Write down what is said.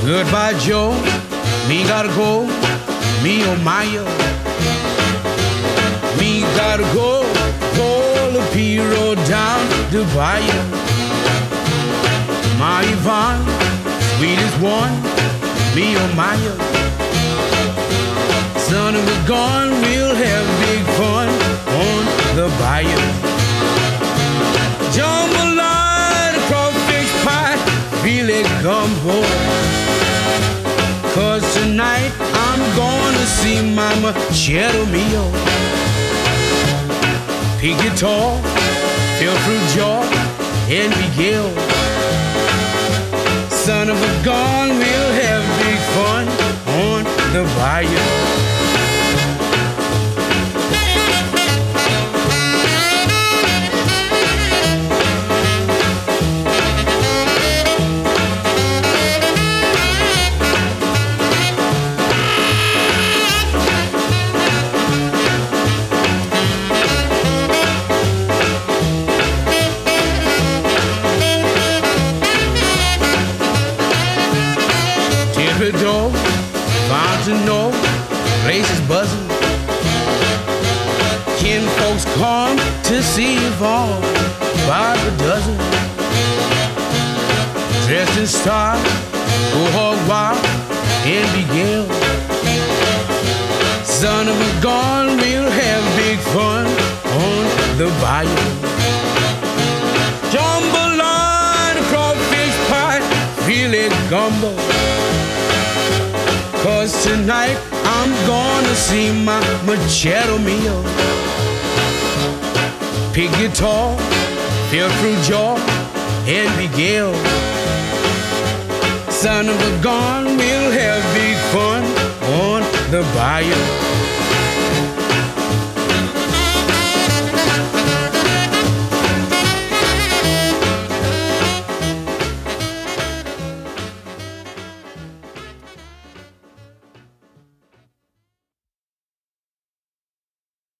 Goodbye, Joe. Me gotta go. Me oh my oh. Me gotta go. Pull the P road down to Bayou. My Yvonne, sweetest one. Me oh my oh. Son of a gun, we'll have big fun on the bayou. Jambalaya, crawfish pie, filet gumbo. 'Cause tonight I'm gonna see Mama Cheddar Mio. Pig guitar, fill fruit jar, and Miguel. Son of a gun, we'll have big fun on the bayou. Door, fountain door, place is buzzing. Kin folks come to see Yvonne by the dozen. Dressed in style, go hog wild and Miguel. Son of a gun, we'll have big fun on the bayou. Jambalaya, crawfish pie, filet gumbo. 'Cause tonight I'm gonna see my Cheddar Mio. Pig guitar, fill fruit jar, and Miguel. Son of a gun, we'll have big fun on the bayou.